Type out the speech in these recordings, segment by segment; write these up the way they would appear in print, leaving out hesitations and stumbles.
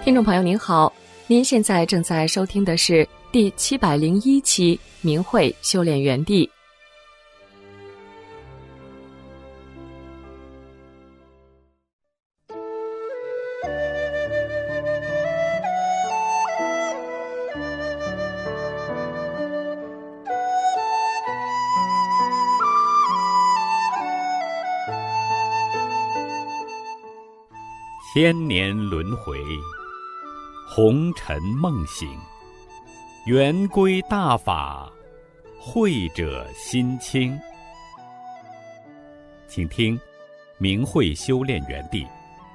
听众朋友您好，您现在正在收听的是第701期明慧修炼园地。 千年轮回，红尘梦醒，圆归大法，慧者心清。请听明慧修炼园地。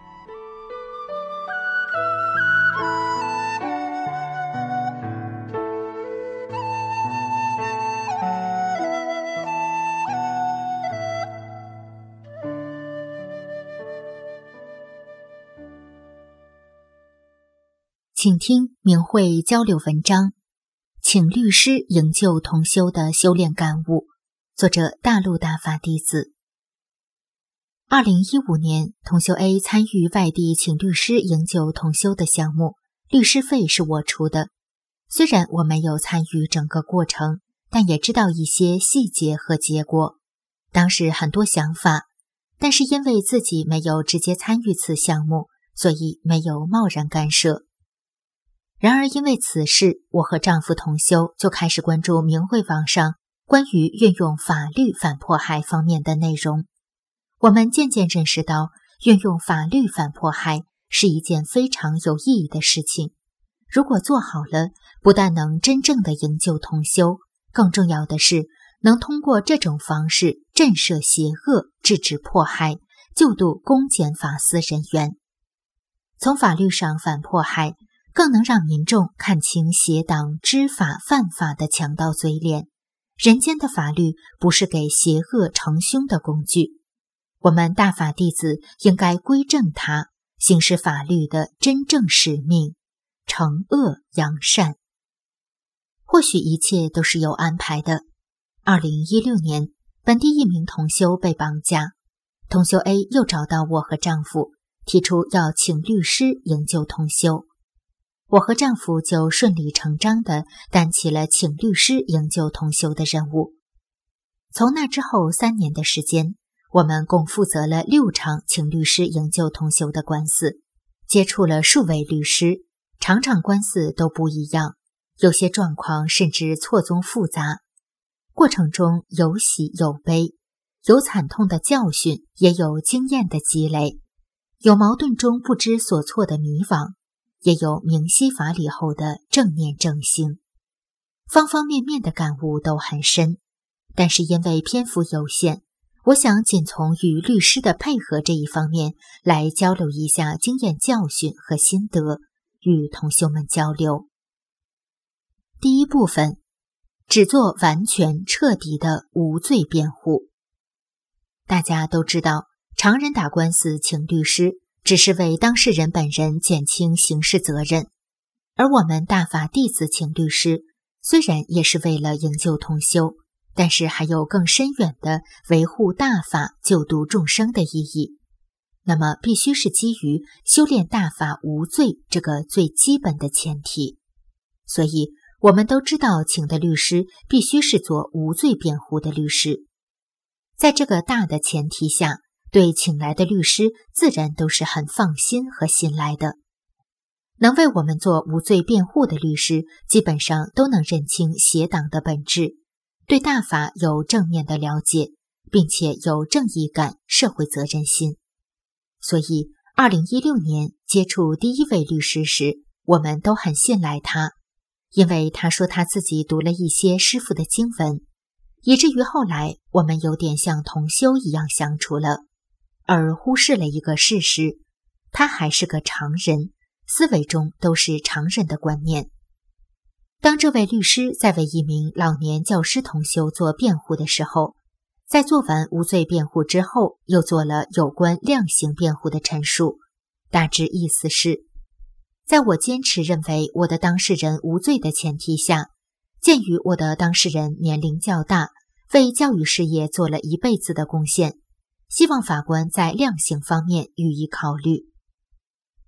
请听明慧交流文章，请律师营救同修的修炼感悟，作者大陆大法弟子。2015年，同修 A 参与外地请律师营救同修的项目，律师费是我出的。虽然我没有参与整个过程，但也知道一些细节和结果。当时很多想法，但是因为自己没有直接参与此项目，所以没有贸然干涉。然而因为此事，我和丈夫同修就开始关注明慧网上关于运用法律反迫害方面的内容。我们渐渐认识到，运用法律反迫害是一件非常有意义的事情。如果做好了，不但能真正的营救同修，更重要的是能通过这种方式震慑邪恶，制止迫害，救度公检法司人员。从法律上反迫害，更能让民众看清邪党知法犯法的强盗嘴脸。人间的法律不是给邪恶成凶的工具，我们大法弟子应该归正它，行使法律的真正使命，惩恶扬善。或许一切都是有安排的。2016年，本地一名同修被绑架，同修 A 又找到我和丈夫，提出要请律师营救同修。我和丈夫就顺理成章地担起了请律师营救同修的任务。从那之后3年的时间，我们共负责了6场请律师营救同修的官司，接触了数位律师，场场官司都不一样，有些状况甚至错综复杂。过程中有喜有悲，有惨痛的教训，也有经验的积累，有矛盾中不知所措的迷惘，也有明晰法理后的正念正心，方方面面的感悟都很深。但是因为篇幅有限，我想仅从与律师的配合这一方面来交流一下经验教训和心得，与同修们交流。第一部分，只做完全彻底的无罪辩护。大家都知道，常人打官司请律师只是为当事人本人减轻刑事责任，而我们大法弟子请律师，虽然也是为了营救同修，但是还有更深远的维护大法、救度众生的意义。那么必须是基于修炼大法无罪这个最基本的前提。所以我们都知道，请的律师必须是做无罪辩护的律师。在这个大的前提下，对请来的律师自然都是很放心和信赖的。能为我们做无罪辩护的律师，基本上都能认清邪党的本质，对大法有正面的了解，并且有正义感、社会责任心。所以2016年接触第一位律师时，我们都很信赖他，因为他说他自己读了一些师父的经文，以至于后来我们有点像同修一样相处了。而忽视了一个事实，他还是个常人，思维中都是常人的观念。当这位律师在为一名老年教师同修做辩护的时候，在做完无罪辩护之后，又做了有关量刑辩护的陈述。大致意思是，在我坚持认为我的当事人无罪的前提下，鉴于我的当事人年龄较大，为教育事业做了一辈子的贡献，希望法官在量刑方面予以考虑。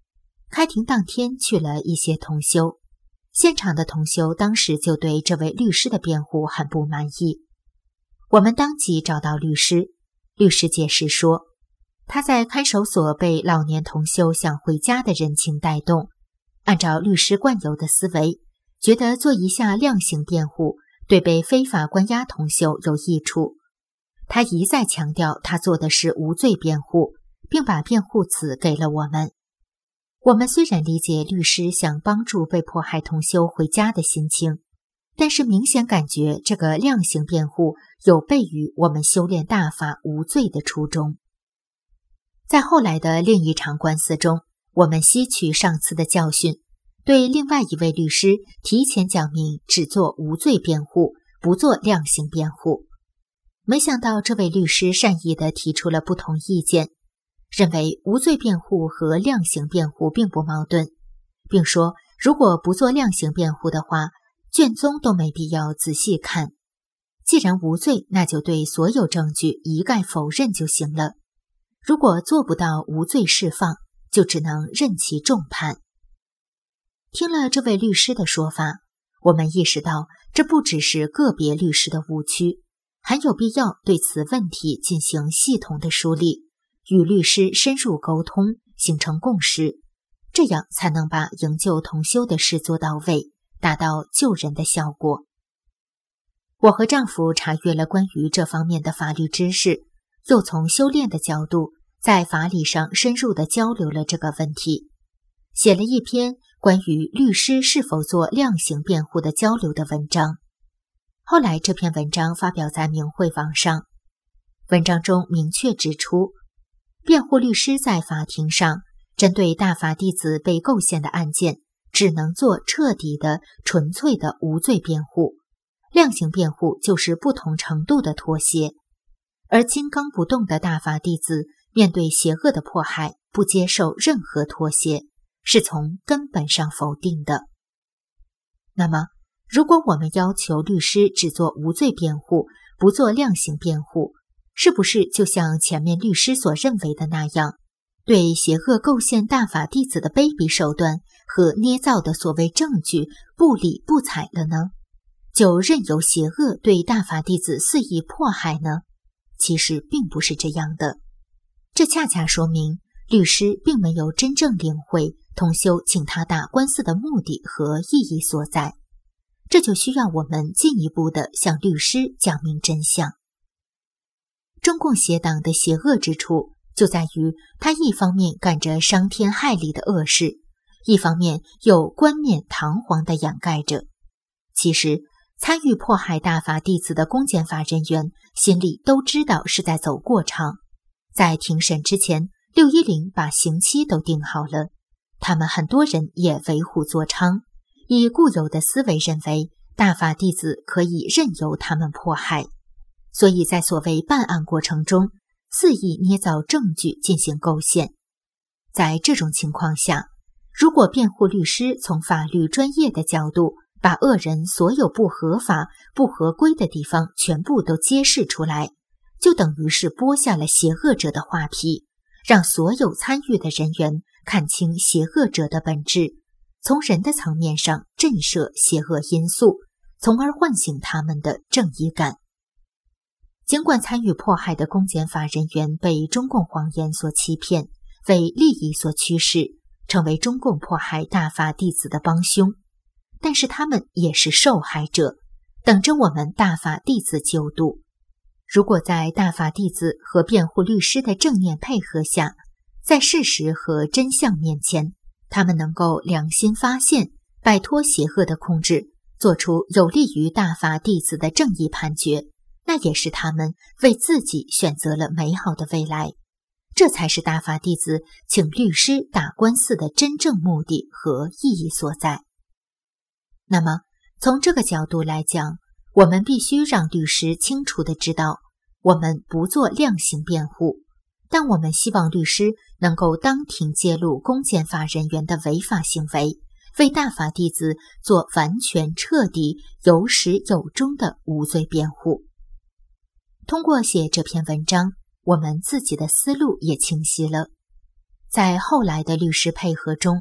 开庭当天去了一些同修，现场的同修当时就对这位律师的辩护很不满意。我们当即找到律师，律师解释说，他在看守所被老年同修想回家的人情带动，按照律师惯有的思维，觉得做一下量刑辩护对被非法关押同修有益处。他一再强调他做的是无罪辩护，并把辩护词给了我们。我们虽然理解律师想帮助被迫害同修回家的心情，但是明显感觉这个量刑辩护有悖于我们修炼大法无罪的初衷。在后来的另一场官司中，我们吸取上次的教训，对另外一位律师提前讲明只做无罪辩护，不做量刑辩护。没想到这位律师善意地提出了不同意见，认为无罪辩护和量刑辩护并不矛盾，并说如果不做量刑辩护的话，卷宗都没必要仔细看。既然无罪，那就对所有证据一概否认就行了。如果做不到无罪释放，就只能任其重判。听了这位律师的说法，我们意识到这不只是个别律师的误区，很有必要对此问题进行系统的梳理，与律师深入沟通，形成共识，这样才能把营救同修的事做到位，达到救人的效果。我和丈夫查阅了关于这方面的法律知识，又从修炼的角度在法理上深入地交流了这个问题，写了一篇关于律师是否做量刑辩护的交流的文章。后来这篇文章发表在明慧网上，文章中明确指出，辩护律师在法庭上针对大法弟子被构陷的案件，只能做彻底的、纯粹的无罪辩护，量刑辩护就是不同程度的妥协。而金刚不动的大法弟子面对邪恶的迫害，不接受任何妥协，是从根本上否定的。那么，如果我们要求律师只做无罪辩护，不做量刑辩护，是不是就像前面律师所认为的那样，对邪恶构陷大法弟子的卑鄙手段和捏造的所谓证据不理不睬了呢？就任由邪恶对大法弟子肆意迫害呢？其实并不是这样的。这恰恰说明律师并没有真正领会同修请他打官司的目的和意义所在，这就需要我们进一步的向律师讲明真相。中共邪党的邪恶之处就在于，他一方面干着伤天害理的恶事，一方面又冠冕堂皇地掩盖着。其实参与迫害大法弟子的公检法人员心里都知道是在走过场，在庭审之前，610把刑期都定好了，他们很多人也为虎作伥，以固有的思维认为大法弟子可以任由他们迫害，所以在所谓办案过程中肆意捏造证据进行构陷。在这种情况下，如果辩护律师从法律专业的角度把恶人所有不合法、不合规的地方全部都揭示出来，就等于是剥下了邪恶者的画皮，让所有参与的人员看清邪恶者的本质，从人的层面上震慑邪恶因素，从而唤醒他们的正义感。尽管参与迫害的公检法人员被中共谎言所欺骗，为利益所驱使，成为中共迫害大法弟子的帮凶，但是他们也是受害者，等着我们大法弟子救度。如果在大法弟子和辩护律师的正面配合下，在事实和真相面前，他们能够良心发现，摆脱邪恶的控制，做出有利于大法弟子的正义判决，那也是他们为自己选择了美好的未来。这才是大法弟子请律师打官司的真正目的和意义所在。那么，从这个角度来讲，我们必须让律师清楚地知道，我们不做量刑辩护，但我们希望律师能够当庭揭露公检法人员的违法行为，为大法弟子做完全彻底、有始有终的无罪辩护。通过写这篇文章，我们自己的思路也清晰了。在后来的律师配合中，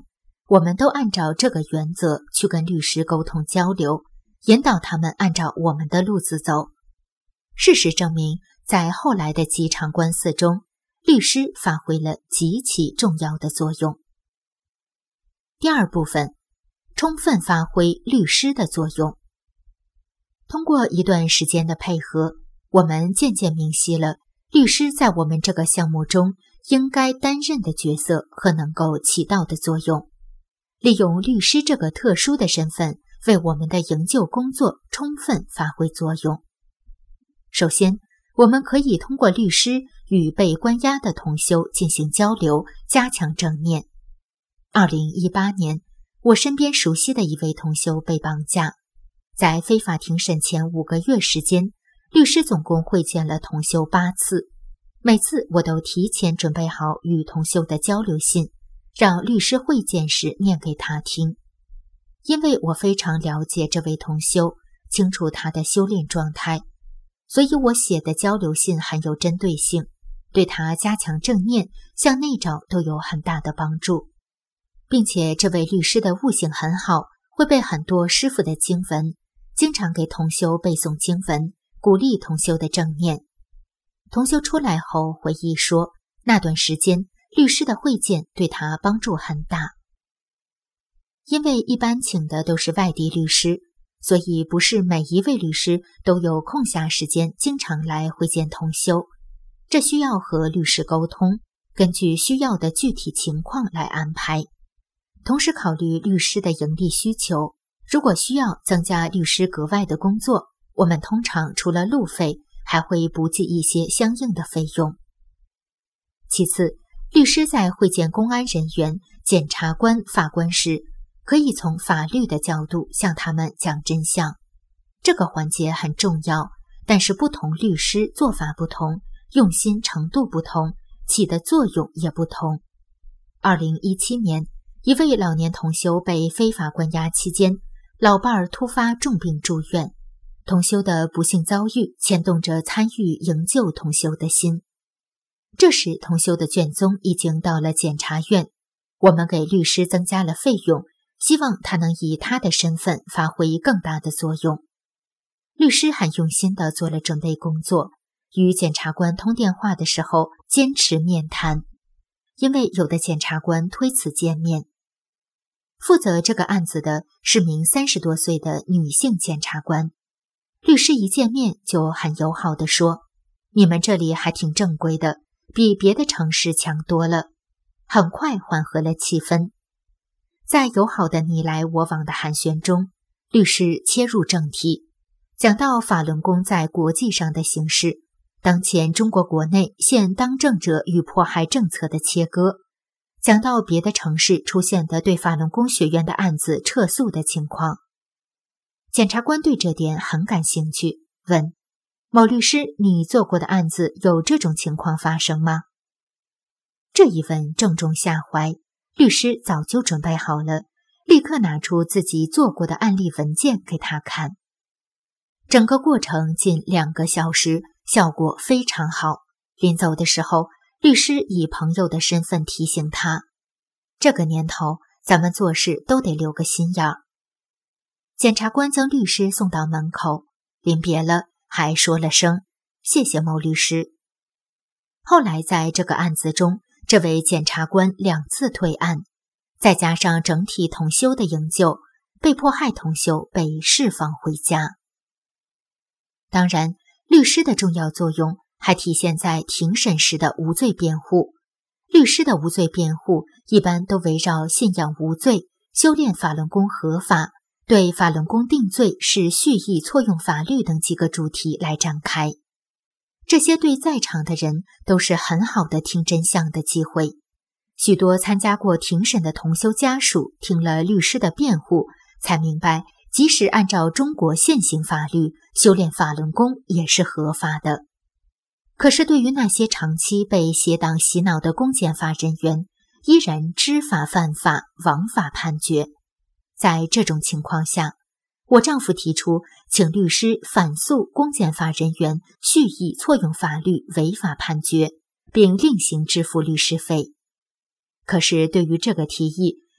我们都按照这个原则去跟律师沟通交流，引导他们按照我们的路子走。事实证明，在后来的几场官司中，律师发挥了极其重要的作用。第二部分，充分发挥律师的作用。通过一段时间的配合，我们渐渐明晰了律师在我们这个项目中应该担任的角色和能够起到的作用。利用律师这个特殊的身份，为我们的营救工作充分发挥作用。首先，我们可以通过律师与被关押的同修进行交流，加强正念。2018年，我身边熟悉的一位同修被绑架，在非法庭审前5个月时间，律师总共会见了同修8次，每次我都提前准备好与同修的交流信，让律师会见时念给他听。因为我非常了解这位同修，清楚他的修炼状态，所以我写的交流信很有针对性，对他加强正念、向内找都有很大的帮助。并且这位律师的悟性很好，会背很多师父的经文，经常给同修背诵经文，鼓励同修的正念。同修出来后回忆说，那段时间律师的会见对他帮助很大。因为一般请的都是外地律师，所以不是每一位律师都有空暇时间经常来会见同修，这需要和律师沟通，根据需要的具体情况来安排。同时考虑律师的盈利需求，如果需要增加律师格外的工作，我们通常除了路费，还会补给一些相应的费用。其次，律师在会见公安人员、检察官、法官时，可以从法律的角度向他们讲真相。这个环节很重要，但是不同律师做法不同，用心程度不同，起的作用也不同。2017年，一位老年同修被非法关押期间，老伴儿突发重病住院，同修的不幸遭遇牵动着参与营救同修的心。这时同修的卷宗已经到了检察院，我们给律师增加了费用，希望他能以他的身份发挥更大的作用。律师很用心地做了准备工作，与检察官通电话的时候坚持面谈，因为有的检察官推辞见面。负责这个案子的是名30多岁的女性检察官，律师一见面就很友好地说，你们这里还挺正规的，比别的城市强多了，很快缓和了气氛。在友好的你来我往的寒暄中，律师切入正题，讲到法轮功在国际上的形势，当前中国国内现当政者与迫害政策的切割，讲到别的城市出现的对法轮功学院的案子撤诉的情况。检察官对这点很感兴趣，问某律师，你做过的案子有这种情况发生吗？这一问正中下怀，律师早就准备好了，立刻拿出自己做过的案例文件给他看。整个过程近2个小时，效果非常好。临走的时候，律师以朋友的身份提醒他，这个年头咱们做事都得留个心眼儿。检察官将律师送到门口，临别了还说了声谢谢某律师。后来在这个案子中，这位检察官2次退案，再加上整体同修的营救，被迫害同修被释放回家。当然，律师的重要作用还体现在庭审时的无罪辩护。律师的无罪辩护一般都围绕信仰无罪、修炼法轮功合法、对法轮功定罪是蓄意错用法律等几个主题来展开。这些对在场的人都是很好的听真相的机会。许多参加过庭审的同修家属听了律师的辩护，才明白即使按照中国现行法律，修炼法轮功也是合法的。可是对于那些长期被邪党洗脑的公检法人员，依然知法犯法，枉法判决。在这种情况下，我丈夫提出请律师反诉公检法人员蓄意错用法律，违法判决，并另行支付律师费。可是对于这个提议，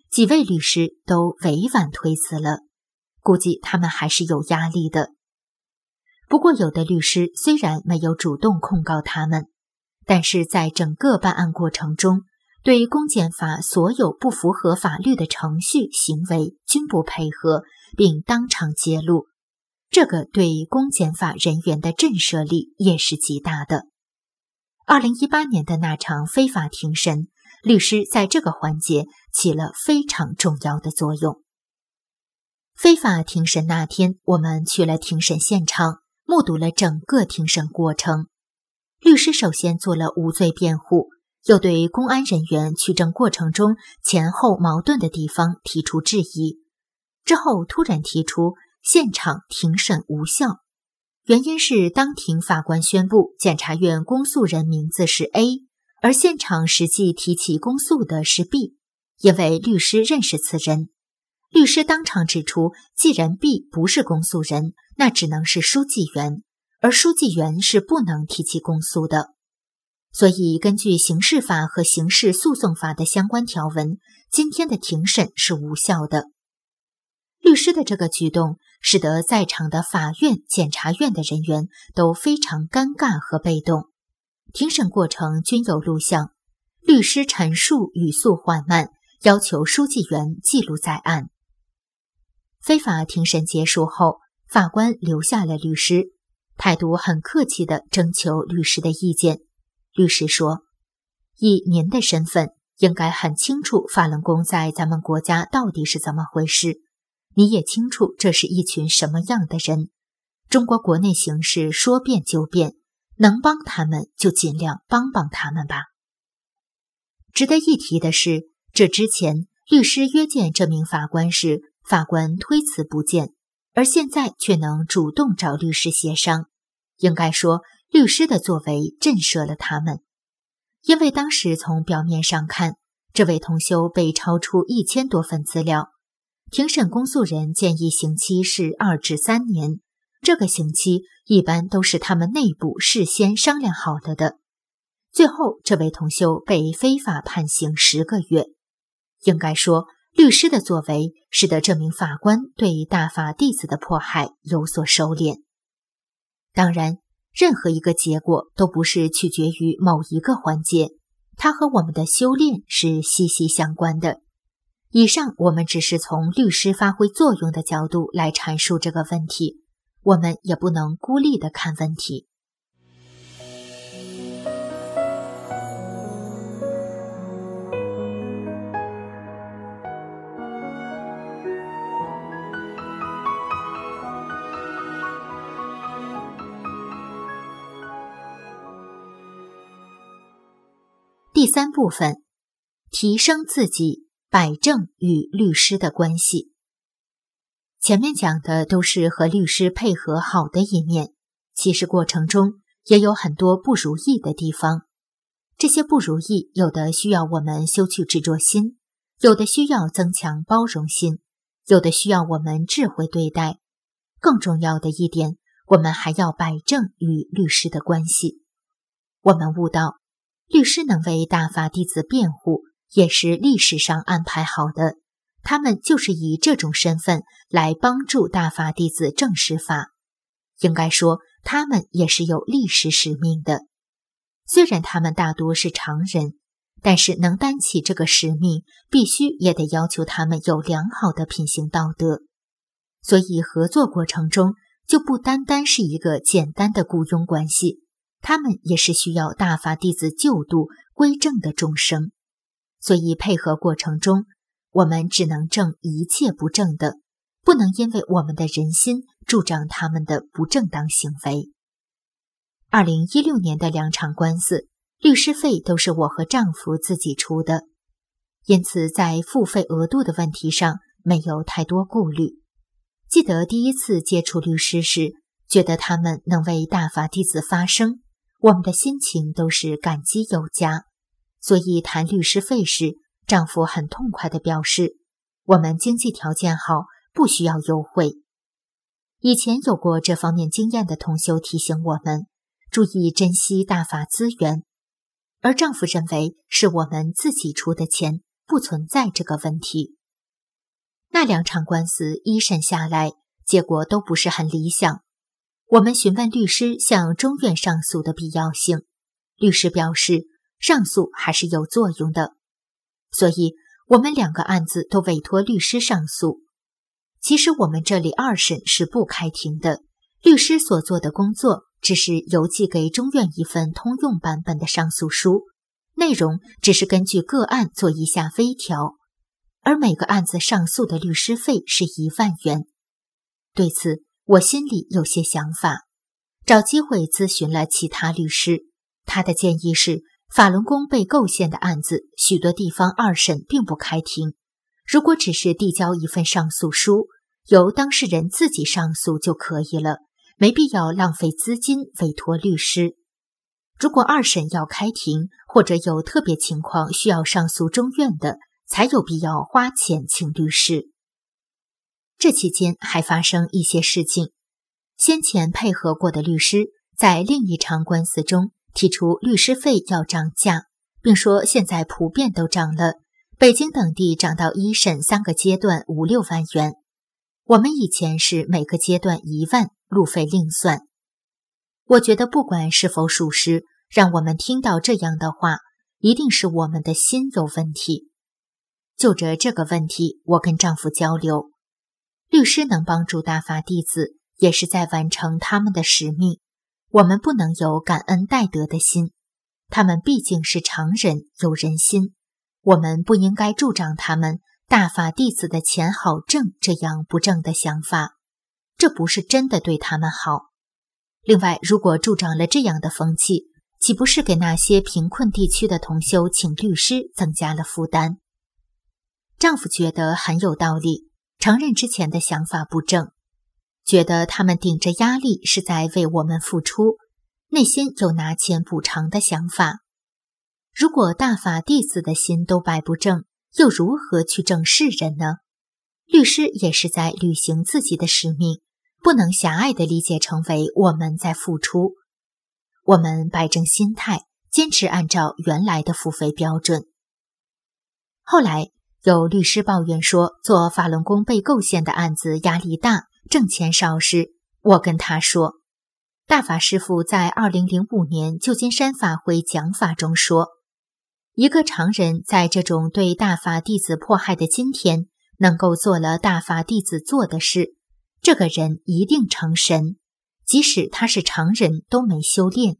几位律师都委婉推辞了，估计他们还是有压力的。不过有的律师虽然没有主动控告他们，但是在整个办案过程中，对公检法所有不符合法律的程序行为均不配合，并当场揭露，这个对公检法人员的震慑力也是极大的。2018年的那场非法庭审，律师在这个环节起了非常重要的作用。非法庭审那天，我们去了庭审现场，目睹了整个庭审过程。律师首先做了无罪辩护，又对公安人员取证过程中前后矛盾的地方提出质疑，之后突然提出现场庭审无效，原因是当庭法官宣布检察院公诉人名字是 A， 而现场实际提起公诉的是 B， 因为律师认识此人。律师当场指出，既然 B 不是公诉人，那只能是书记员，而书记员是不能提起公诉的。所以根据刑事法和刑事诉讼法的相关条文，今天的庭审是无效的。律师的这个举动使得在场的法院、检察院的人员都非常尴尬和被动。庭审过程均有录像，律师陈述语速缓慢，要求书记员记录在案。非法庭审结束后，法官留下了律师，态度很客气地征求律师的意见。律师说，以您的身份，应该很清楚法轮功在咱们国家到底是怎么回事，你也清楚这是一群什么样的人，中国国内形势说变就变，能帮他们就尽量帮帮他们吧。值得一提的是，这之前律师约见这名法官时，法官推辞不见，而现在却能主动找律师协商。应该说，律师的作为震慑了他们。因为当时从表面上看，这位同修被超出1000多份资料，庭审公诉人建议刑期是2至3年，这个刑期一般都是他们内部事先商量好了的。最后，这位同修被非法判刑10个月。应该说，律师的作为使得这名法官对大法弟子的迫害有所收敛。当然，任何一个结果都不是取决于某一个环节，它和我们的修炼是息息相关的。以上我们只是从律师发挥作用的角度来阐述这个问题，我们也不能孤立地看问题。第3部分，提升自己，摆正与律师的关系。前面讲的都是和律师配合好的一面，其实过程中也有很多不如意的地方。这些不如意，有的需要我们修去执着心，有的需要增强包容心，有的需要我们智慧对待。更重要的一点，我们还要摆正与律师的关系。我们悟到，律师能为大法弟子辩护，也是历史上安排好的，他们就是以这种身份来帮助大法弟子证实法。应该说，他们也是有历史使命的。虽然他们大多是常人，但是能担起这个使命，必须也得要求他们有良好的品行道德。所以合作过程中，就不单单是一个简单的雇佣关系，他们也是需要大法弟子救度归正的众生。所以配合过程中，我们只能正一切不正的，不能因为我们的人心助长他们的不正当行为。2016年的2场官司，律师费都是我和丈夫自己出的，因此在付费额度的问题上没有太多顾虑。记得第一次接触律师时，觉得他们能为大法弟子发声，我们的心情都是感激有加。所以谈律师费时，丈夫很痛快地表示，我们经济条件好，不需要优惠。以前有过这方面经验的同修提醒我们，注意珍惜大法资源，而丈夫认为是我们自己出的钱，不存在这个问题。 那2场官司一审下来，结果都不是很理想。我们询问律师向中院上诉的必要性，律师表示上诉还是有作用的，所以我们2个案子都委托律师上诉。其实我们这里2审是不开庭的，律师所做的工作只是邮寄给中院一份通用版本的上诉书，内容只是根据个案做一下微调，而每个案子上诉的律师费是1万元。对此，我心里有些想法，找机会咨询了其他律师，他的建议是，法轮功被构陷的案子，许多地方2审并不开庭，如果只是递交一份上诉书，由当事人自己上诉就可以了，没必要浪费资金委托律师。如果2审要开庭，或者有特别情况需要上诉中院的，才有必要花钱请律师。这期间还发生一些事情，先前配合过的律师在另一场官司中提出律师费要涨价，并说现在普遍都涨了，北京等地涨到1审3个阶段5、6万元，我们以前是每个阶段1万，路费另算。我觉得不管是否属实，让我们听到这样的话，一定是我们的心有问题。就着这个问题，我跟丈夫交流，律师能帮助大法弟子，也是在完成他们的使命，我们不能有感恩戴德的心，他们毕竟是常人，有人心，我们不应该助长他们大法弟子的钱好挣这样不正的想法，这不是真的对他们好。另外，如果助长了这样的风气，岂不是给那些贫困地区的同修请律师增加了负担？丈夫觉得很有道理，承认之前的想法不正，觉得他们顶着压力是在为我们付出，内心有拿钱补偿的想法。如果大法弟子的心都摆不正，又如何去正世人呢？律师也是在履行自己的使命，不能狭隘地理解成为我们在付出。我们摆正心态，坚持按照原来的付费标准。后来有律师抱怨说，做法轮功被构陷的案子压力大，挣钱少时，我跟他说，大法师父在2005年旧金山法会讲法中说，一个常人在这种对大法弟子迫害的今天，能够做了大法弟子做的事，这个人一定成神，即使他是常人都没修炼。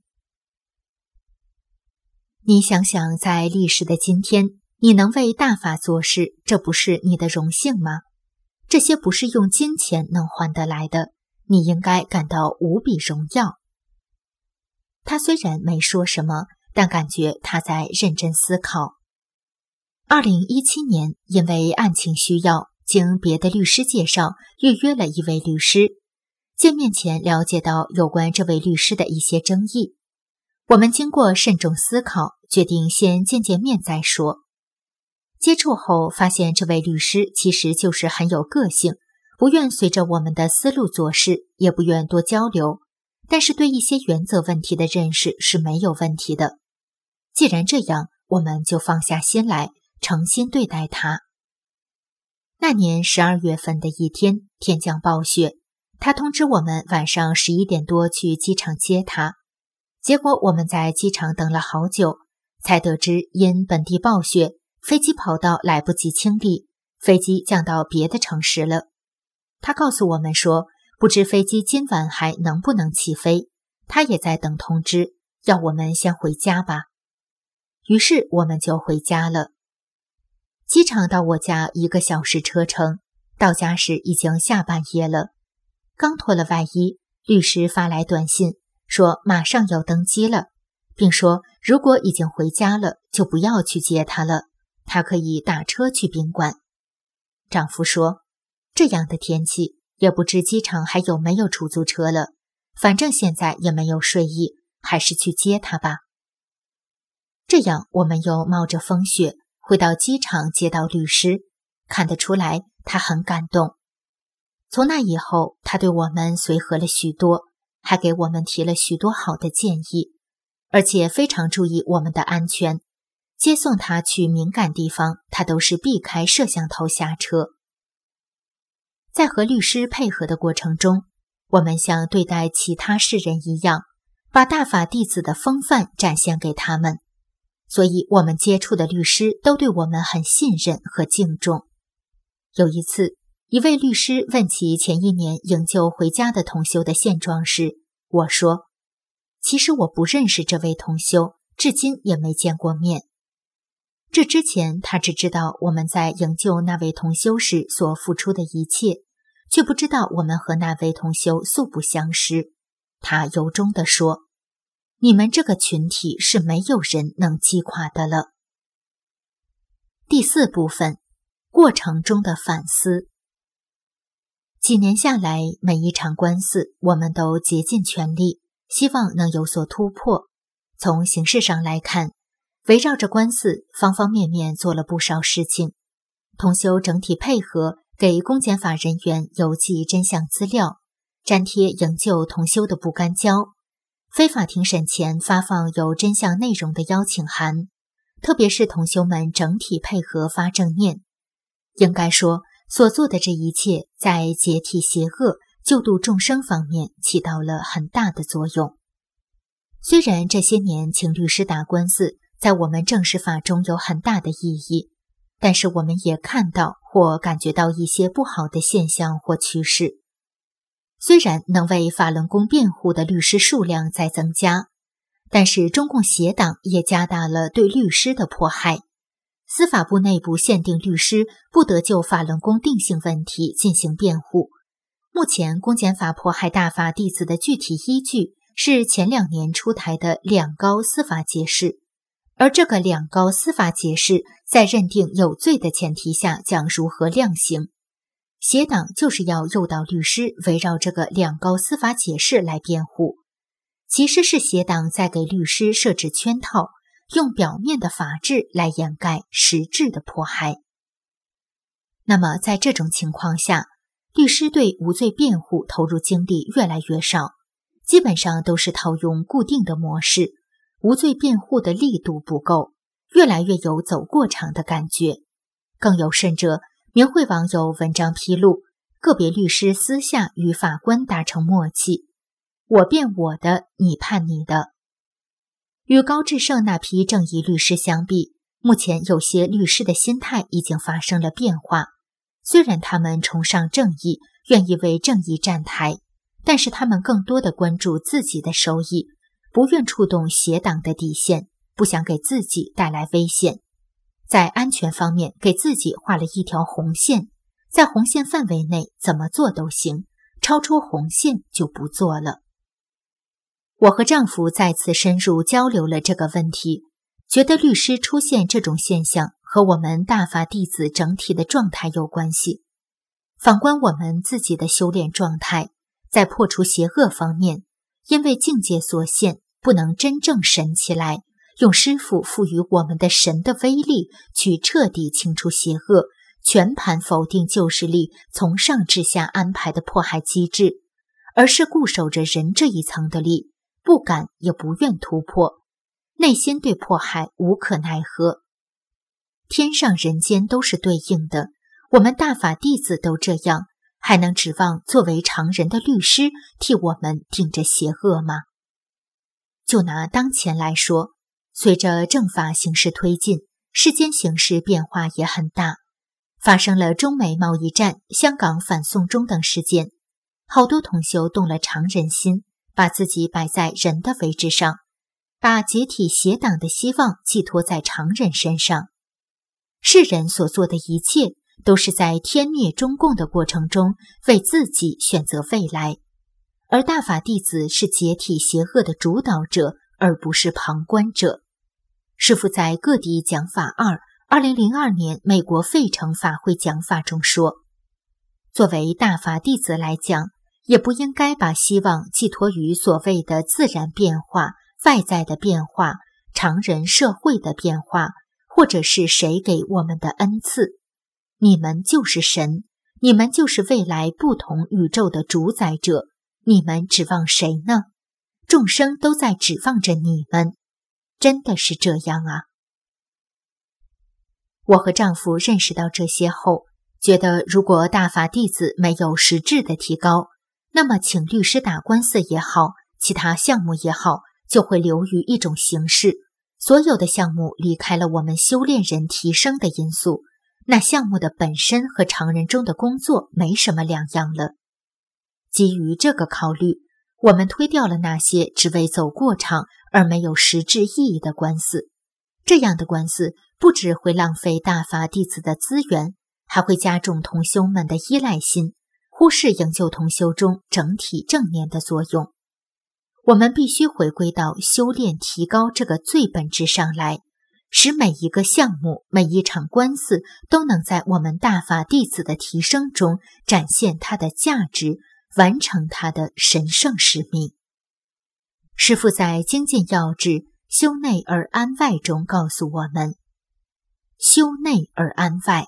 你想想，在历史的今天，你能为大法做事，这不是你的荣幸吗？这些不是用金钱能换得来的，你应该感到无比荣耀。他虽然没说什么，但感觉他在认真思考。2017年，因为案情需要，经别的律师介绍，预约了一位律师。见面前了解到有关这位律师的一些争议，我们经过慎重思考，决定先见见面再说。接触后发现，这位律师其实就是很有个性，不愿随着我们的思路做事，也不愿多交流，但是对一些原则问题的认识是没有问题的。既然这样，我们就放下心来，诚心对待他。那年12月份的一天，天降暴雪，他通知我们晚上11点多去机场接他。结果我们在机场等了好久，才得知因本地暴雪，飞机跑道来不及清理，飞机降到别的城市了。他告诉我们说，不知飞机今晚还能不能起飞，他也在等通知，要我们先回家吧。于是我们就回家了。机场到我家1个小时车程，到家时已经下半夜了。刚脱了外衣，律师发来短信，说马上要登机了，并说如果已经回家了，就不要去接他了，他可以打车去宾馆。丈夫说，这样的天气，也不知机场还有没有出租车了，反正现在也没有睡意，还是去接他吧。这样我们又冒着风雪回到机场接到律师，看得出来他很感动。从那以后，他对我们随和了许多，还给我们提了许多好的建议，而且非常注意我们的安全。接送他去敏感地方，他都是避开摄像头下车。 在和律师配合的过程中，我们像对待其他世人一样，把大法弟子的风范展现给他们，所以我们接触的律师都对我们很信任和敬重。有一次，一位律师问起前一年营救回家的同修的现状时，我说：其实我不认识这位同修，至今也没见过面。这之前他只知道我们在营救那位同修时所付出的一切，却不知道我们和那位同修素不相识。他由衷地说：你们这个群体是没有人能击垮的了。第4部分，过程中的反思。几年下来，每一场官司我们都竭尽全力，希望能有所突破。从形式上来看，围绕着官司方方面面做了不少事情。同修整体配合，给公检法人员邮寄真相资料，粘贴营救同修的不干胶，非法庭审前发放有真相内容的邀请函，特别是同修们整体配合发正念。应该说，所做的这一切在解体邪恶、救度众生方面起到了很大的作用。虽然这些年请律师打官司在我们正式法中有很大的意义，但是我们也看到或感觉到一些不好的现象或趋势。虽然能为法轮功辩护的律师数量在增加，但是中共邪党也加大了对律师的迫害。司法部内部限定律师不得就法轮功定性问题进行辩护。目前公检法迫害大法弟子的具体依据是前2年出台的2高司法解释，而这个2高司法解释在认定有罪的前提下将如何量刑。邪党就是要诱导律师围绕这个2高司法解释来辩护，其实是邪党在给律师设置圈套，用表面的法治来掩盖实质的迫害。那么在这种情况下，律师对无罪辩护投入精力越来越少，基本上都是套用固定的模式，无罪辩护的力度不够，越来越有走过场的感觉。更有甚者，明慧网有文章披露，个别律师私下与法官达成默契，我辩我的，你判你的。与高志胜那批正义律师相比，目前有些律师的心态已经发生了变化。虽然他们崇尚正义，愿意为正义站台，但是他们更多的关注自己的收益，不愿触动邪党的底线，不想给自己带来危险。在安全方面给自己画了一条红线，在红线范围内怎么做都行，超出红线就不做了。我和丈夫再次深入交流了这个问题，觉得律师出现这种现象和我们大法弟子整体的状态有关系。反观我们自己的修炼状态，在破除邪恶方面，因为境界所限，不能真正神起来，用师父赋予我们的神的威力去彻底清除邪恶，全盘否定旧势力从上至下安排的迫害机制，而是固守着人这一层的力，不敢也不愿突破，内心对迫害无可奈何。天上人间都是对应的，我们大法弟子都这样，还能指望作为常人的律师替我们顶着邪恶吗？就拿当前来说，随着政法形势推进，世间形势变化也很大，发生了中美贸易战、香港反送中等事件，好多同修动了常人心，把自己摆在人的位置上，把解体邪党的希望寄托在常人身上。世人所做的一切都是在天灭中共的过程中为自己选择未来，而大法弟子是解体邪恶的主导者，而不是旁观者。师父在各地讲法2002年美国费城法会讲法中说，作为大法弟子来讲，也不应该把希望寄托于所谓的自然变化、外在的变化、常人社会的变化，或者是谁给我们的恩赐。你们就是神，你们就是未来不同宇宙的主宰者，你们指望谁呢？众生都在指望着你们，真的是这样啊？我和丈夫认识到这些后， 觉得如果大法弟子没有实质的提高，那么请律师打官司也好，其他项目也好，就会流于一种形式。所有的项目离开了我们修炼人提升的因素，那项目的本身和常人中的工作没什么两样了。基于这个考虑，我们推掉了那些只为走过场而没有实质意义的官司。这样的官司不只会浪费大法弟子的资源，还会加重同修们的依赖心，忽视营救同修中整体正面的作用。我们必须回归到修炼提高这个最本质上来，使每一个项目、每一场官司都能在我们大法弟子的提升中展现它的价值，完成它的神圣使命。师父在精进要旨修内而安外中告诉我们，修内而安外。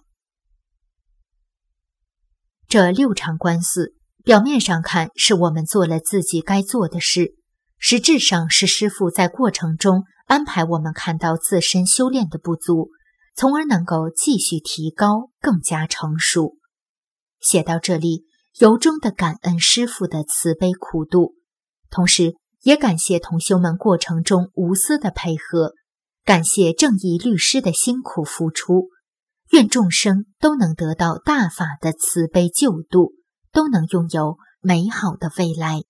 这6场官司表面上看是我们做了自己该做的事，实质上是师父在过程中安排我们看到自身修炼的不足，从而能够继续提高，更加成熟。写到这里，由衷地感恩师父的慈悲苦度，同时也感谢同修们过程中无私的配合，感谢正义律师的辛苦付出。愿众生都能得到大法的慈悲救度，都能拥有美好的未来。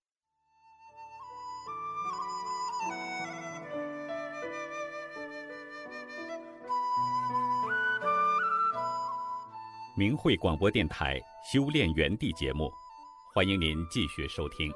明慧广播电台修炼园地节目，欢迎您继续收听。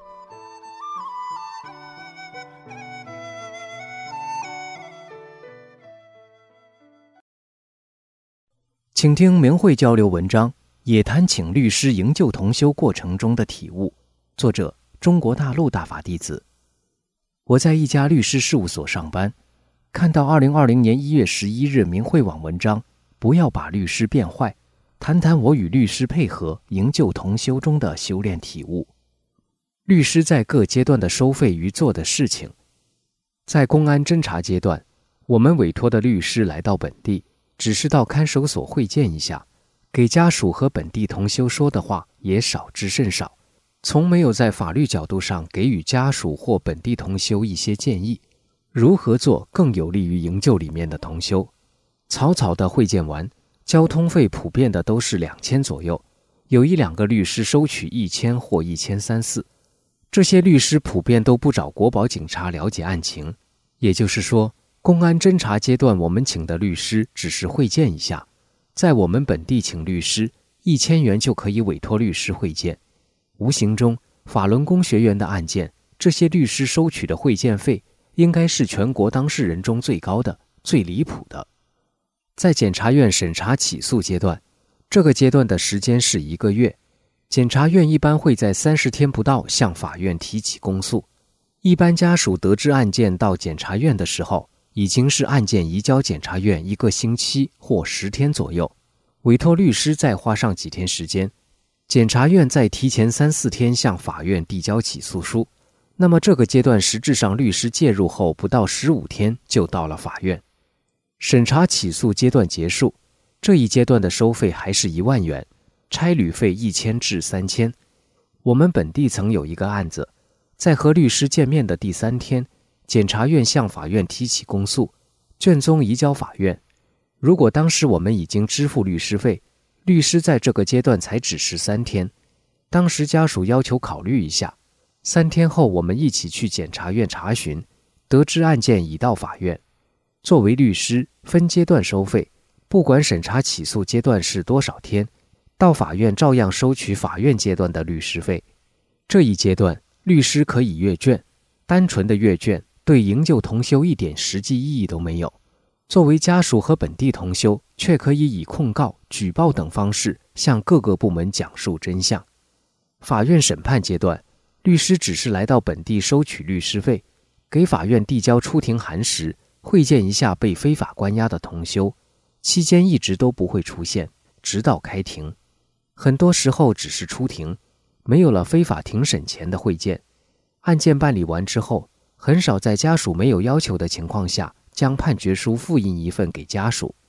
请听明慧交流文章，也谈请律师营救同修过程中的体悟。作者：中国大陆大法弟子。我在一家律师事务所上班，看到2020年1月11日明慧网文章，不要把律师变坏，谈谈我与律师配合营救同修中的修炼体悟。律师在各阶段的收费与做的事情。在公安侦查阶段，我们委托的律师来到本地，只是到看守所会见一下，给家属和本地同修说的话也少之甚少，从没有在法律角度上给予家属或本地同修一些建议，如何做更有利于营救里面的同修。草草的会见完，交通费普遍的都是2000左右，有1-2个律师收取1000或1300-1400。这些律师普遍都不找国保警察了解案情，也就是说，公安侦查阶段我们请的律师只是会见一下，在我们本地请律师1000元就可以委托律师会见。无形中，法轮功学员的案件，这些律师收取的会见费应该是全国当事人中最高的、最离谱的。在检察院审查起诉阶段，这个阶段的时间是1个月，检察院一般会在30天不到向法院提起公诉。一般家属得知案件到检察院的时候，已经是案件移交检察院1个星期或10天左右，委托律师再花上几天时间，检察院再提前3-4天向法院递交起诉书。那么这个阶段实质上律师介入后不到15天就到了法院。审查起诉阶段结束，这一阶段的收费还是1万元，差旅费1000至3000。我们本地曾有一个案子，在和律师见面的第3天，检察院向法院提起公诉，卷宗移交法院。如果当时我们已经支付律师费，律师在这个阶段才只是3天。当时家属要求考虑一下，3天后我们一起去检察院查询，得知案件已到法院。作为律师，分阶段收费，不管审查起诉阶段是多少天，到法院照样收取法院阶段的律师费。这一阶段，律师可以阅卷，单纯的阅卷对营救同修一点实际意义都没有。作为家属和本地同修，却可以以控告、举报等方式向各个部门讲述真相。法院审判阶段，律师只是来到本地收取律师费，给法院递交出庭函时，会见一下被非法关押的同修，期间一直都不会出现，直到开庭。很多时候只是出庭，没有了非法庭审前的会见。案件办理完之后，很少在家属没有要求的情况下，将判决书复印一份给家属。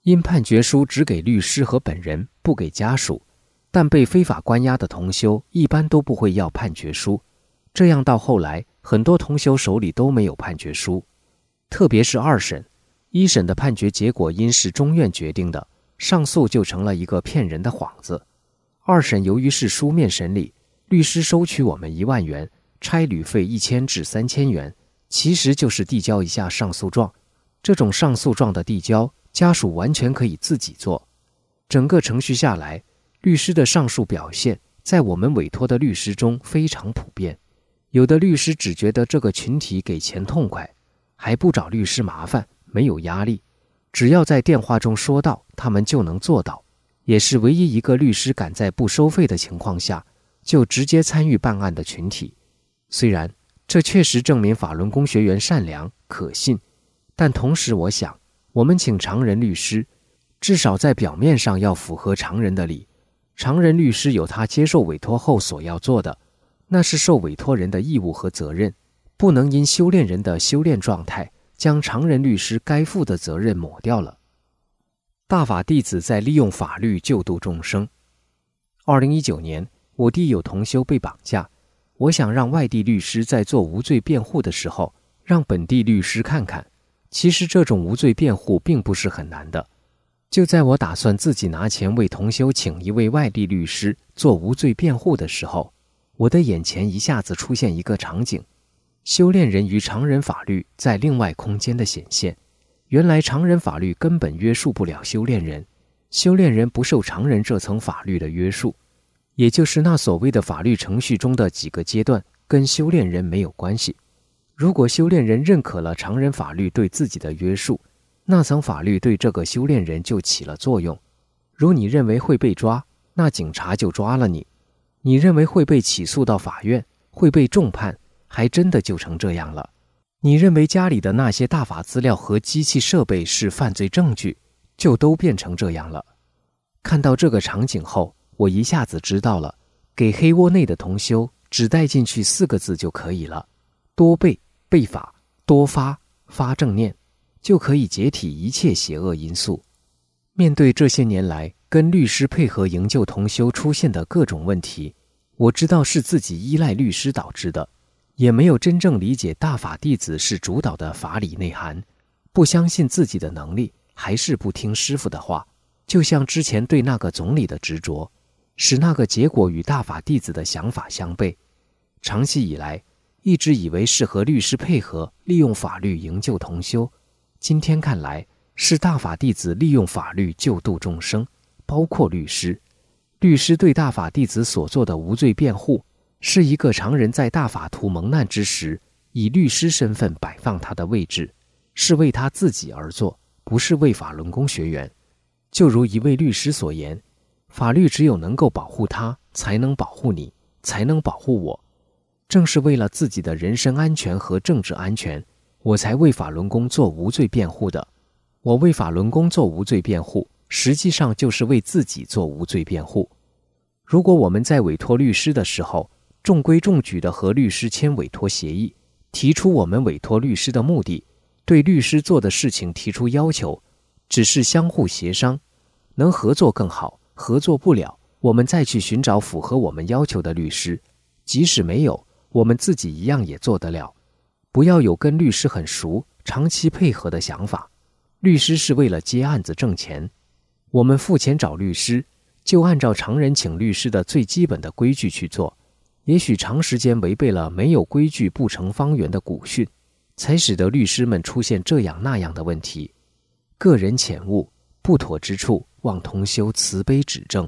因判决书只给律师和本人，不给家属，但被非法关押的同修一般都不会要判决书，这样到后来很多同修手里都没有判决书。特别是二审、一审的判决结果因是中院决定的，上诉就成了一个骗人的幌子。二审由于是书面审理，律师收取我们1万元，差旅费1000至3000元，其实就是递交一下上诉状。这种上诉状的递交，家属完全可以自己做。整个程序下来，律师的上诉表现在我们委托的律师中非常普遍。有的律师只觉得这个群体给钱痛快，还不找律师麻烦，没有压力，只要在电话中说到，他们就能做到。也是唯一一个律师敢在不收费的情况下就直接参与办案的群体。虽然这确实证明法轮功学员善良可信，但同时我想，我们请常人律师，至少在表面上要符合常人的理。常人律师有他接受委托后所要做的，那是受委托人的义务和责任，不能因修炼人的修炼状态将常人律师该负的责任抹掉了。大法弟子在利用法律救度众生。2019年，我弟有同修被绑架，我想让外地律师在做无罪辩护的时候，让本地律师看看，其实这种无罪辩护并不是很难的。就在我打算自己拿钱为同修请一位外地律师做无罪辩护的时候，我的眼前一下子出现一个场景，修炼人与常人法律在另外空间的显现。原来常人法律根本约束不了修炼人，修炼人不受常人这层法律的约束，也就是那所谓的法律程序中的几个阶段跟修炼人没有关系。如果修炼人认可了常人法律对自己的约束，那层法律对这个修炼人就起了作用。如你认为会被抓，那警察就抓了你；你认为会被起诉到法院，会被重判，还真的就成这样了。你认为家里的那些大法资料和机器设备是犯罪证据，就都变成这样了。看到这个场景后，我一下子知道了，给黑窝内的同修只带进去4个字就可以了：多背、背法、多发、发正念，就可以解体一切邪恶因素。面对这些年来跟律师配合营救同修出现的各种问题，我知道是自己依赖律师导致的，也没有真正理解大法弟子是主导的法理内涵，不相信自己的能力，还是不听师父的话，就像之前对那个总理的执着，使那个结果与大法弟子的想法相悖。长期以来，一直以为是和律师配合，利用法律营救同修，今天看来，是大法弟子利用法律救度众生，包括律师。律师对大法弟子所做的无罪辩护，是一个常人在大法图蒙难之时，以律师身份摆放他的位置，是为他自己而做，不是为法轮功学员。就如一位律师所言，法律只有能够保护他，才能保护你，才能保护我。正是为了自己的人身安全和政治安全，我才为法轮功做无罪辩护的。我为法轮功做无罪辩护，实际上就是为自己做无罪辩护。如果我们在委托律师的时候，中规中矩地和律师签委托协议，提出我们委托律师的目的，对律师做的事情提出要求，只是相互协商，能合作更好，合作不了，我们再去寻找符合我们要求的律师，即使没有，我们自己一样也做得了。不要有跟律师很熟，长期配合的想法。律师是为了接案子挣钱，我们付钱找律师，就按照常人请律师的最基本的规矩去做，也许长时间违背了没有规矩不成方圆的古训，才使得律师们出现这样那样的问题。个人浅悟，不妥之处，望同修慈悲指正。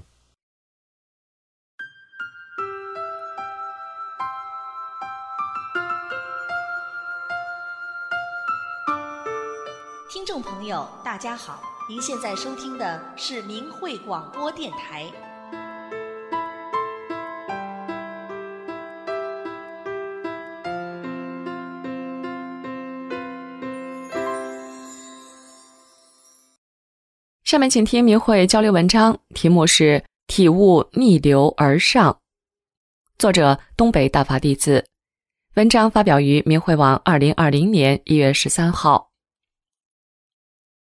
听众朋友大家好，您现在收听的是明慧广播电台。 下面请听明慧交流文章，题目是体悟逆流而上，作者东北大法弟子，文章发表于明慧网2020年1月13号。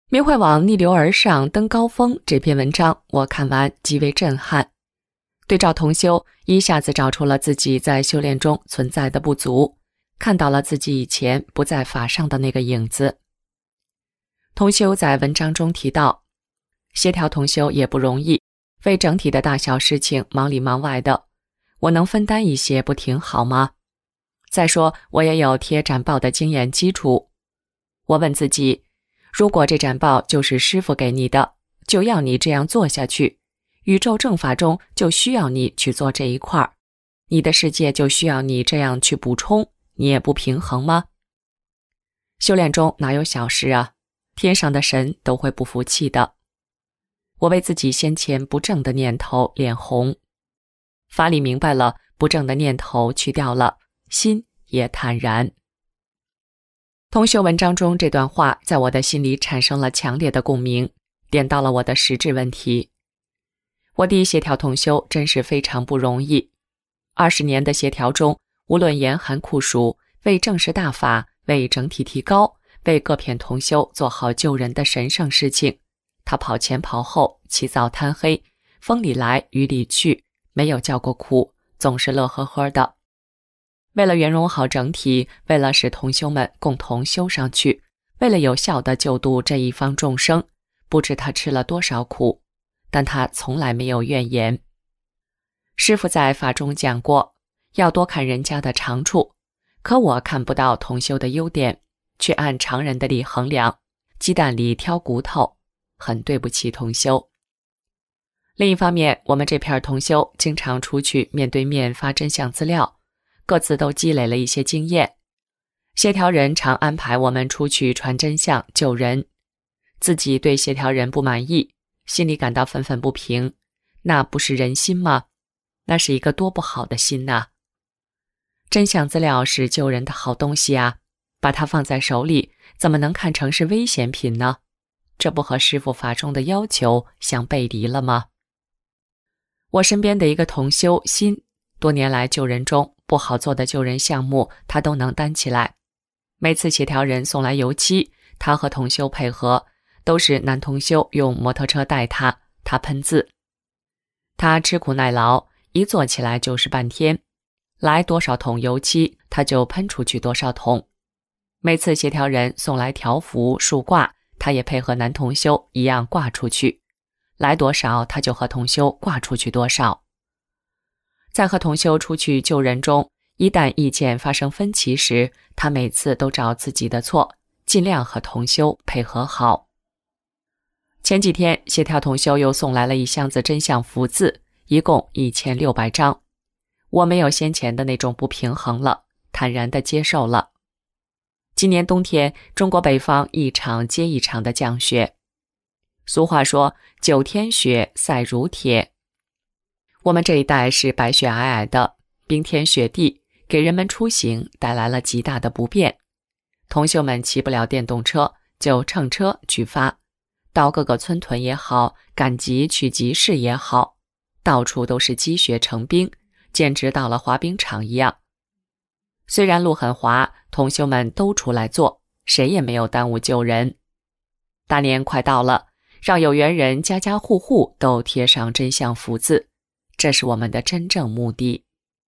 明慧网逆流而上登高峰这篇文章我看完极为震撼，对照同修，一下子找出了自己在修炼中存在的不足，看到了自己以前不在法上的那个影子。同修在文章中提到，协调同修也不容易，为整体的大小事情忙里忙外的，我能分担一些不挺好吗？再说我也有贴展报的经验基础，我问自己，如果这展报就是师父给你的，就要你这样做下去，宇宙正法中就需要你去做这一块，你的世界就需要你这样去补充，你也不平衡吗？修炼中哪有小事啊，天上的神都会不服气的。我为自己先前不正的念头脸红，法理明白了，不正的念头去掉了，心也坦然。同修文章中这段话在我的心里产生了强烈的共鸣，点到了我的实质问题。我弟协调同修真是非常不容易，20年的协调中，无论严寒酷暑，为正视大法，为整体提高，为各片同修做好救人的神圣事情，他跑前跑后，起早贪黑，风里来雨里去，没有叫过苦，总是乐呵呵的。为了圆融好整体，为了使同修们共同修上去，为了有效地救度这一方众生，不知他吃了多少苦，但他从来没有怨言。师父在法中讲过，要多看人家的长处，可我看不到同修的优点，却按常人的理衡量，鸡蛋里挑骨头，很对不起同修。另一方面，我们这片同修经常出去面对面发真相资料，各自都积累了一些经验。协调人常安排我们出去传真相救人，自己对协调人不满意，心里感到愤愤不平，那不是人心吗？那是一个多不好的心呐！真相资料是救人的好东西啊，把它放在手里，怎么能看成是危险品呢？这不和师父法中的要求相背离了吗？我身边的一个同修心，多年来救人中不好做的救人项目他都能担起来，每次协调人送来油漆，他和同修配合，都是男同修用摩托车带他，他喷字。他吃苦耐劳，一做起来就是半天，来多少桶油漆他就喷出去多少桶。每次协调人送来条幅竖挂，他也配合男同修一样挂出去，来多少他就和同修挂出去多少。在和同修出去救人中，一旦意见发生分歧时，他每次都找自己的错，尽量和同修配合好。前几天协调同修又送来了一箱子真相福字，一共1600张。我没有先前的那种不平衡了，坦然地接受了。今年冬天，中国北方一场接一场的降雪。俗话说9天雪赛如铁，我们这一带是白雪皑皑的，冰天雪地，给人们出行带来了极大的不便。同修们骑不了电动车，就乘车去发，到各个村屯也好，赶集去集市也好，到处都是积雪成冰，简直到了滑冰场一样。虽然路很滑，同修们都出来做，谁也没有耽误救人。大年快到了，让有缘人家家户户都贴上真相福字，这是我们的真正目的。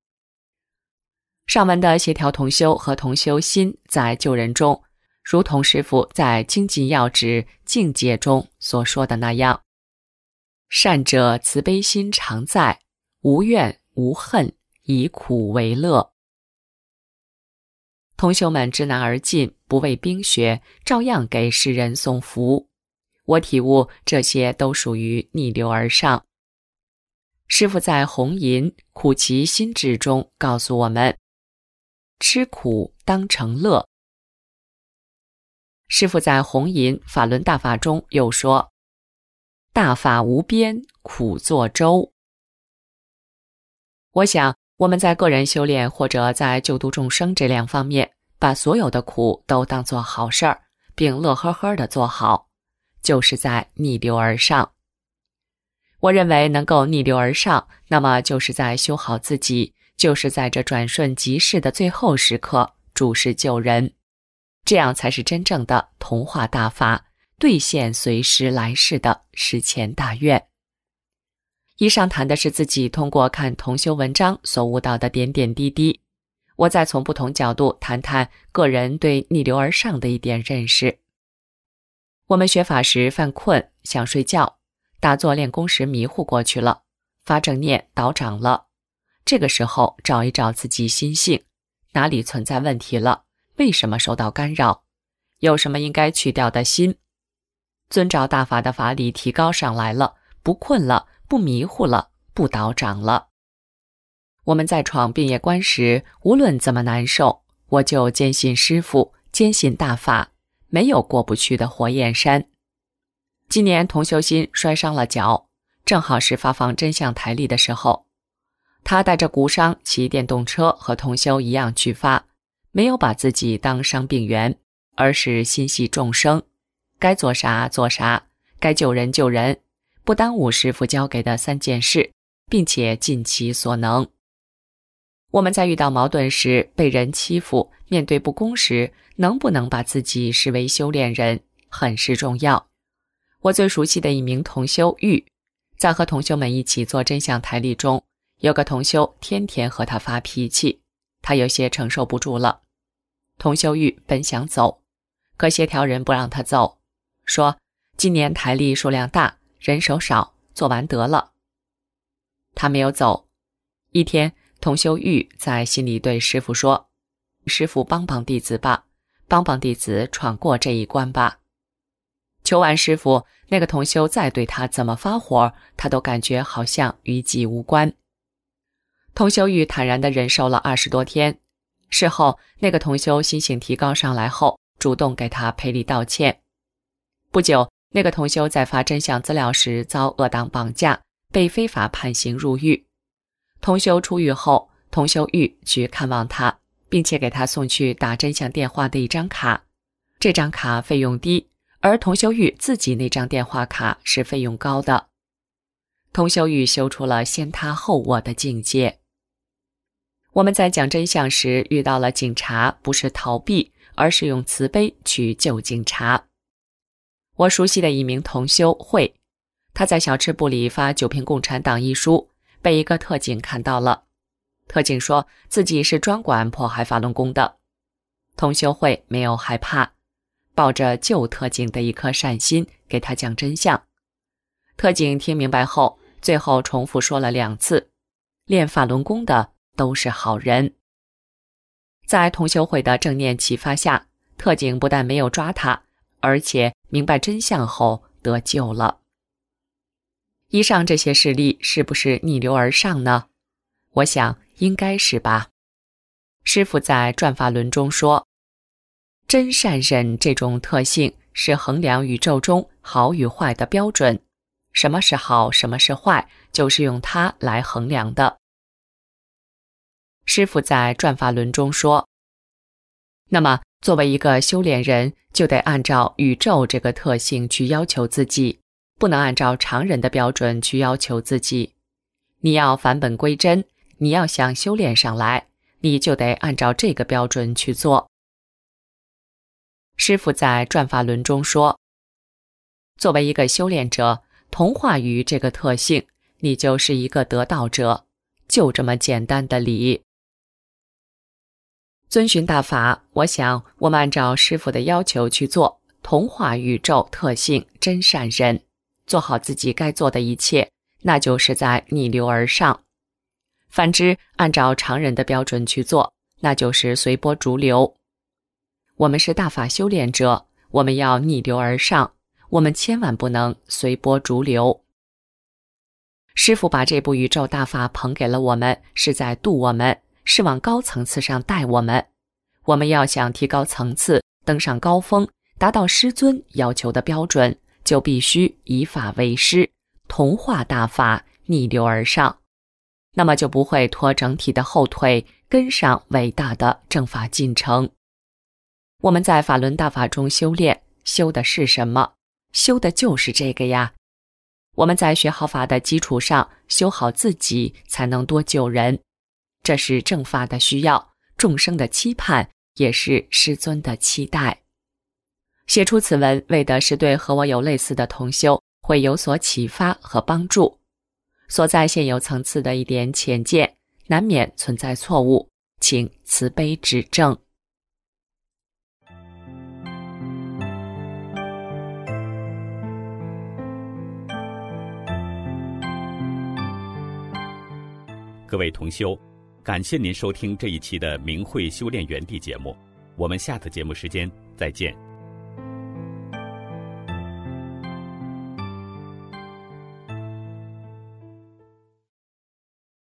上文的协调同修和同修心在救人中，如同师父在精进要旨境界中所说的那样，善者慈悲心常在，无怨无恨，以苦为乐。同修们知难而进，不畏冰雪，照样给世人送福。我体悟，这些都属于逆流而上。师父在红银苦其心志中告诉我们，吃苦当成乐。师父在红银法轮大法中又说，大法无边，苦作舟。我想我们在个人修炼或者在救度众生这两方面，把所有的苦都当作好事儿，并乐呵呵地做好，就是在逆流而上。我认为能够逆流而上，那么就是在修好自己，就是在这转瞬即逝的最后时刻注视救人，这样才是真正的同化大法， 兑现随时来世的实前大愿。以上谈的是自己通过看同修文章所悟到的点点滴滴，我再从不同角度谈谈个人对逆流而上的一点认识。我们学法时犯困，想睡觉，打坐练功时迷糊过去了，发正念倒掌了。这个时候找一找自己心性，哪里存在问题了，为什么受到干扰，有什么应该去掉的心，遵照大法的法理提高上来了，不困了，不迷糊了，不倒掌了。我们在闯病业关时，无论怎么难受，我就坚信师父，坚信大法，没有过不去的火焰山。今年同修心摔伤了脚，正好是发放真相台历的时候，他带着骨伤骑电动车和同修一样去发，没有把自己当伤病员，而是心系众生，该做啥做啥，该救人救人，不耽误师父交给的3件事，并且尽其所能。我们在遇到矛盾时，被人欺负，面对不公时，能不能把自己视为修炼人，很是重要。我最熟悉的一名同修玉，在和同修们一起做真相台历中，有个同修天天和他发脾气，他有些承受不住了。同修玉本想走，可协调人不让他走，说今年台历数量大，人手少，做完得了。他没有走。一天，同修玉在心里对师父说，师父帮帮弟子吧，帮帮弟子闯过这一关吧。求完师父，那个同修再对他怎么发火，他都感觉好像与己无关。同修玉坦然地忍受了20多天，事后那个同修心性提高上来后，主动给他赔礼道歉。不久，那个同修在发真相资料时遭恶党绑架，被非法判刑入狱。同修出狱后，同修玉去看望他，并且给他送去打真相电话的一张卡。这张卡费用低，而同修玉自己那张电话卡是费用高的。同修玉修出了先他后我的境界。我们在讲真相时遇到了警察，不是逃避，而是用慈悲去救警察。我熟悉的一名同修慧，他在小吃部里发9评共产党一书，被一个特警看到了。特警说自己是专管迫害法轮功的。同修慧没有害怕，抱着救特警的一颗善心给他讲真相。特警听明白后，最后重复说了2次，练法轮功的都是好人。在同修会的正念启发下，特警不但没有抓他，而且明白真相后得救了。以上这些事例是不是逆流而上呢？我想应该是吧。师父在转法轮中说，真善忍这种特性是衡量宇宙中好与坏的标准，什么是好，什么是坏，就是用它来衡量的。师父在转法轮中说，那么作为一个修炼人，就得按照宇宙这个特性去要求自己，不能按照常人的标准去要求自己。你要返本归真，你要想修炼上来，你就得按照这个标准去做。师父在转法轮中说，作为一个修炼者，同化于这个特性，你就是一个得道者，就这么简单的理。遵循大法，我想我们按照师父的要求去做，同化宇宙特性真善忍，做好自己该做的一切，那就是在逆流而上。反之，按照常人的标准去做，那就是随波逐流。我们是大法修炼者，我们要逆流而上，我们千万不能随波逐流。师父把这部宇宙大法捧给了我们，是在度我们，是往高层次上带我们。我们要想提高层次，登上高峰，达到师尊要求的标准，就必须以法为师，同化大法，逆流而上。那么就不会拖整体的后腿，跟上伟大的正法进程。我们在法轮大法中修炼，修的是什么？修的就是这个呀。我们在学好法的基础上，修好自己，才能多救人。这是正法的需要，众生的期盼，也是师尊的期待。 写出此文为的是对和我有类似的同修会有所启发和帮助，所在现有层次的一点浅见难免存在错误，请慈悲指正。 各位同修，感谢您收听这一期的明慧修炼园地节目，我们下次节目时间再见。